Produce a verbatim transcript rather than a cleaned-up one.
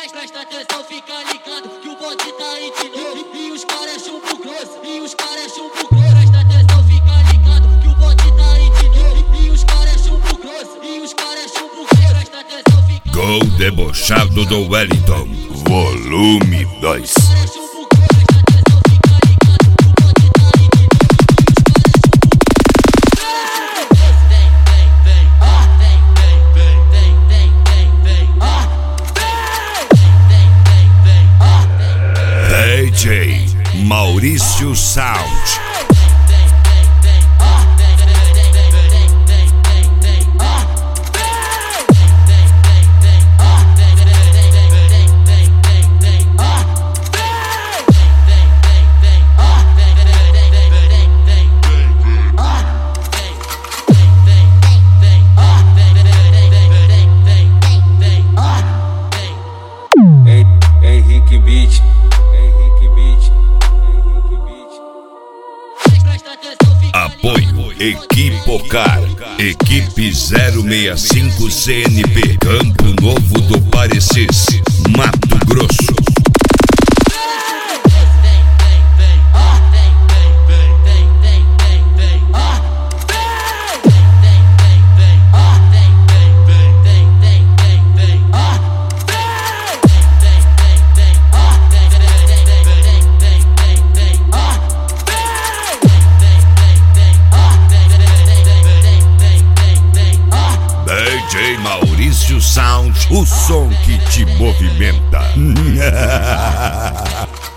Presta atenção, fica ligado que o bonde tá aí de novo. E os caras é chumbo grosso, e os caras é chumbo grosso. Presta atenção, fica ligado que o bonde tá aí de novo. E os caras é chumbo grosso, e os caras é chumbo grosso. Presta atenção, fica ligado. Gol debochado do Wellington, volume dois. D J Maurício Sound. Henrique Beat, Henrique Beat, Henrique Beat. Apoio Equipocar, Equipe zero seis cinco C N P, Campo Novo do Parecis, Mato Grosso. D J Maurício Sound, o som que te movimenta.